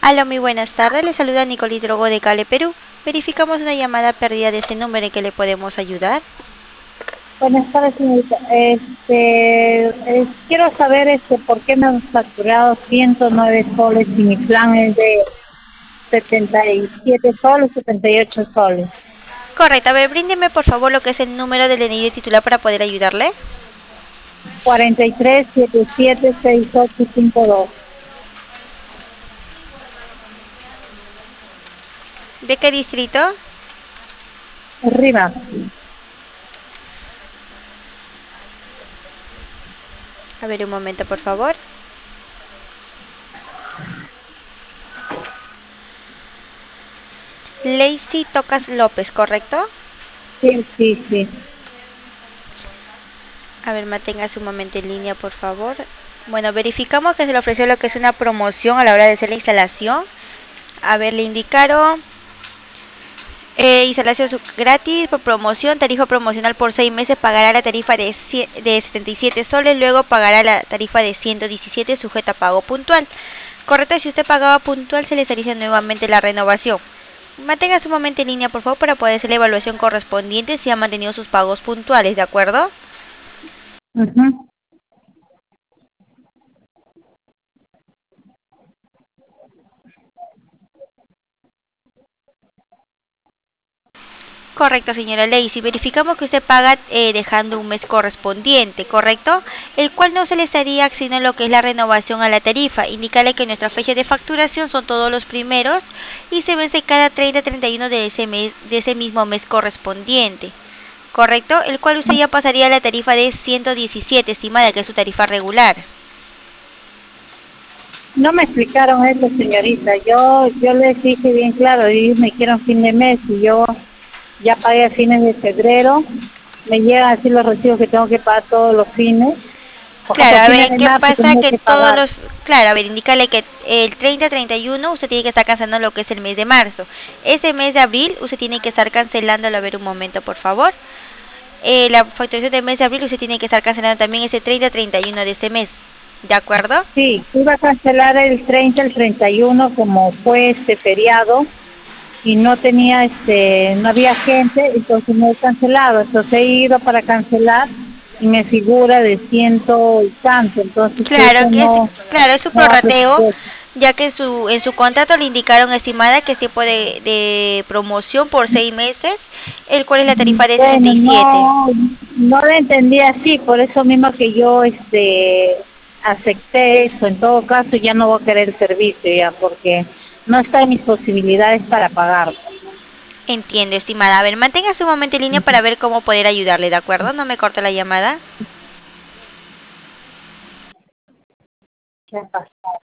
Aló, muy buenas tardes. Le saluda Nicolí Drogo de Cale, Perú. Verificamos una llamada perdida de este número en que le podemos ayudar. Buenas tardes, señorita. Quiero saber por qué me han facturado 109 soles y mi plan es de 77 soles, 78 soles. Correcto. A ver, bríndeme por favor lo que es el número del DNI de titular para poder ayudarle. 43776852. ¿De qué distrito? Arriba. A ver, un momento, por favor. Lacey Tocas López, ¿correcto? Sí. A ver, manténgase un momento en línea, por favor. Bueno, verificamos que se le ofreció lo que es una promoción a la hora de hacer la instalación. A ver, le indicaron instalación gratis por promoción, tarifa promocional por 6 meses, pagará la tarifa de 77 soles, luego pagará la tarifa de 117 sujeta a pago puntual. Correcto, si usted pagaba puntual se le estaría nuevamente la renovación. Manténgase un momento en línea, por favor, para poder hacer la evaluación correspondiente si ha mantenido sus pagos puntuales, ¿de acuerdo? Ujú. Correcto, señora Lacey. Verificamos que usted paga dejando un mes correspondiente, ¿correcto? El cual no se le estaría accediendo lo que es la renovación a la tarifa. Indícale que nuestra fecha de facturación son todos los primeros y se vence cada 30-31 de ese mes, de ese mismo mes correspondiente, ¿correcto? El cual usted ya pasaría a la tarifa de 117, estimada, que es su tarifa regular. No me explicaron eso, señorita. Yo les dije bien claro, ellos me dijeron fin de mes y yo ya pagué a fines de febrero. Me llegan así los recibos que tengo que pagar todos los fines. Por Claro, ejemplo, a fines ver, de ¿qué marzo pasa? tengo Que que todos pagar. los... Claro, a ver, indícale que el 30-31 usted tiene que estar cancelando lo que es el mes de marzo. Ese mes de abril usted tiene que estar cancelándolo. A ver, un momento, por favor. La facturación del mes de abril usted tiene que estar cancelando también ese 30-31 de ese mes. ¿De acuerdo? Sí, iba a cancelar el 30, el 31 como fue este feriado y no tenía no había gente, entonces me he cancelado. Entonces he ido para cancelar y me figura de ciento y tanto, entonces Claro eso que es, no, claro, es su no va a prorrateo, presupuesto. ya que en su contrato le indicaron, estimada, que es tiempo de promoción por 6 meses, el cual es la tarifa de Bueno, 77. no lo entendí así, por eso mismo que yo acepté eso. En todo caso ya no voy a querer el servicio ya, porque no está en mis posibilidades para pagar. Entiendo, estimada. A ver, manténgase un momento en línea para ver cómo poder ayudarle, ¿de acuerdo? No me corte la llamada. ¿Qué pasa?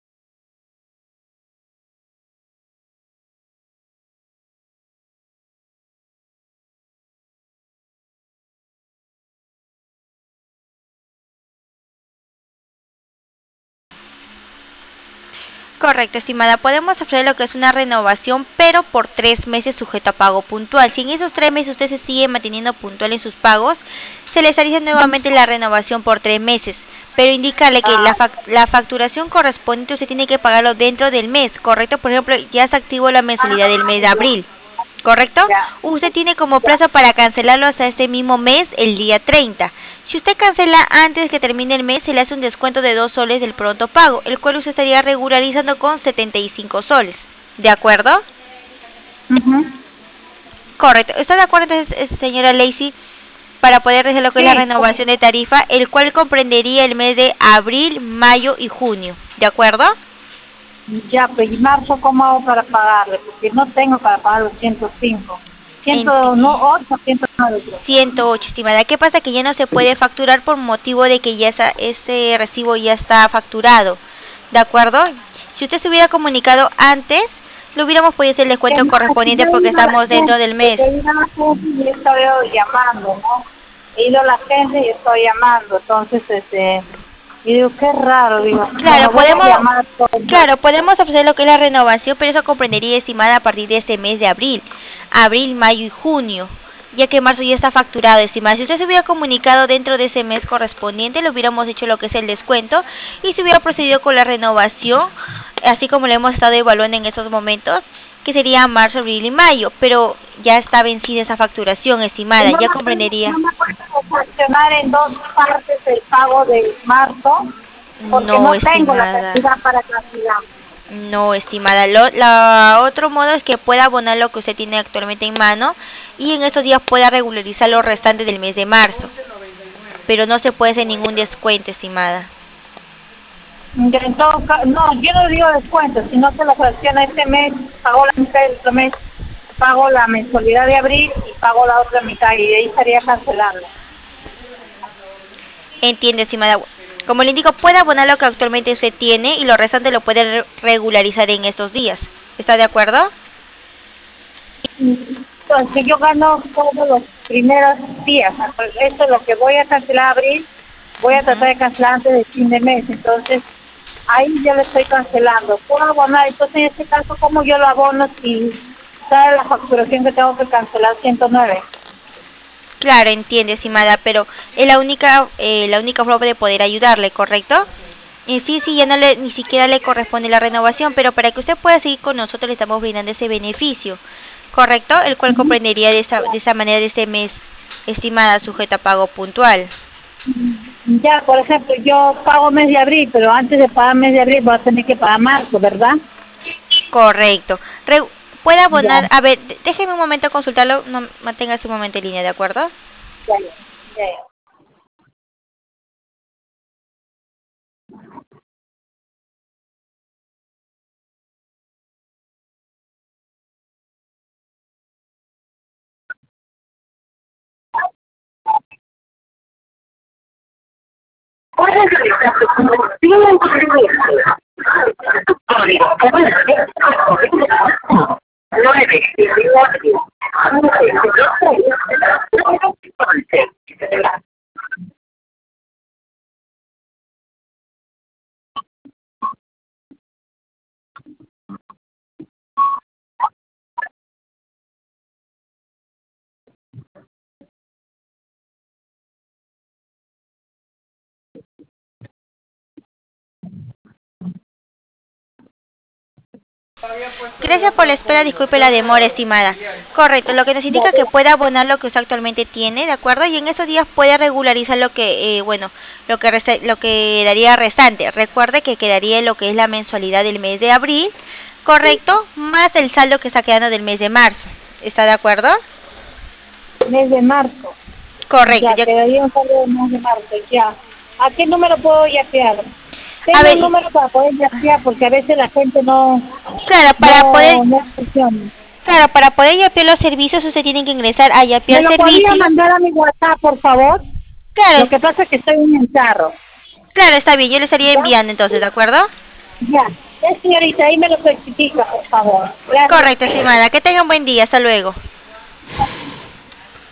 Correcto, estimada. Podemos ofrecer lo que es una renovación, pero por 3 meses sujeto a pago puntual. Si en esos 3 meses usted se sigue manteniendo puntual en sus pagos, se le estaría nuevamente la renovación por 3 meses. Pero indicarle que Ah, la facturación correspondiente usted tiene que pagarlo dentro del mes, ¿correcto? Por ejemplo, ya se activó la mensualidad del mes de abril, ¿correcto? ya, Usted tiene como plazo para cancelarlo hasta este mismo mes, el día 30. Si usted cancela antes que termine el mes, se le hace un descuento de 2 soles del pronto pago, el cual usted estaría regularizando con 75 soles. ¿De acuerdo? ujú. Correcto. ¿Está de acuerdo entonces, señora Lacey, para poder hacer lo que es la Sí, renovación de tarifa, el cual comprendería el mes de abril, mayo y junio? ¿De acuerdo? ya, pues ¿y marzo cómo hago para pagarle? Porque no tengo para pagar los 105. Enti- 108, 109. 108, estimada. ¿Qué pasa? Que ya no se puede facturar por motivo de que ya ese recibo ya está facturado. ¿De acuerdo? Si usted se hubiera comunicado antes, lo hubiéramos podido hacer el Es descuento más, si yo correspondiente porque he ido a la estamos dentro del gente, mes. y he estado llamando, ¿no? He ido a la gente y estoy llamando, entonces, y digo, qué raro, digo, Claro, bueno, voy a llamar todo el día. claro, podemos ofrecer lo que es la renovación, pero eso comprendería, estimada, a partir de este mes de abril, mayo y junio, ya que marzo ya está facturado, estimada. Si usted se hubiera comunicado dentro de ese mes correspondiente, le hubiéramos hecho lo que es el descuento y se hubiera procedido con la renovación así como lo hemos estado evaluando en estos momentos, que sería marzo, abril y mayo, pero ya está vencida esa facturación, estimada, ya comprendería. ¿No me puedes fraccionar en dos partes el pago de marzo? Porque No, no tengo la estimada. cantidad para cancelar. No, estimada. La otro modo es que pueda abonar lo que usted tiene actualmente en mano y en estos días pueda regularizar lo restante del mes de marzo. Pero no se puede hacer ningún descuento, estimada. Ya, en todo no, yo no digo descuento, sino que la fracción este mes, pago la mitad del otro mes, pago la mensualidad de abril y pago la otra mitad y de ahí estaría cancelando. Entiende, estimada. Como le indico, puede abonar lo que actualmente usted tiene y lo restante lo puede regularizar en estos días. ¿Está de acuerdo? Entonces yo gano todos los primeros días. Esto es lo que voy a cancelar abril, voy a tratar de cancelar antes del fin de mes. Entonces ahí yo le estoy cancelando. ¿Puedo abonar? Entonces en este caso, ¿cómo yo lo abono si sale la facturación que tengo que cancelar 109? Claro, entiende, estimada, pero es la única forma de poder ayudarle, ¿correcto? Y sí, ya no le, ni siquiera le corresponde la renovación, pero para que usted pueda seguir con nosotros le estamos brindando ese beneficio, ¿correcto? El cual comprendería de esa manera de este mes, estimada, sujeto a pago puntual. Ya, por ejemplo, yo pago mes de abril, pero antes de pagar mes de abril voy a tener que pagar marzo, ¿verdad? Correcto. Puede abonar, Ya, a ver, déjeme un momento consultarlo, no manténgase un momento en línea, ¿de acuerdo? ya, ya. Puedes realizar tu conversión en cliente. Tu código puede ser 918 Gracias por la espera, disculpe la demora, estimada. Correcto, lo que nos indica que puede abonar lo que usted actualmente tiene, ¿de acuerdo? Y en esos días puede regularizar lo que, bueno, lo que daría restante. Recuerde que quedaría lo que es la mensualidad del mes de abril, correcto, más el saldo que está quedando del mes de marzo. ¿Está de acuerdo? mes de marzo. Correcto. Ya, quedaría un saldo de mes de marzo, ya. ¿A qué número puedo yapear? A Tengo ver, un número para poder yapear porque a veces la gente claro, no funciona. claro, para poder yapear los servicios usted tiene que ingresar a yapear ¿Me lo podría servicios. mandar a mi WhatsApp, por favor? Claro, Lo que pasa es que estoy en el carro. claro, está bien, yo le estaría ¿Ya? enviando entonces, ¿de acuerdo? Ya. Señorita, ahí me lo especifica, por favor. Gracias. Correcto, estimada. Que tengan buen día. Hasta luego.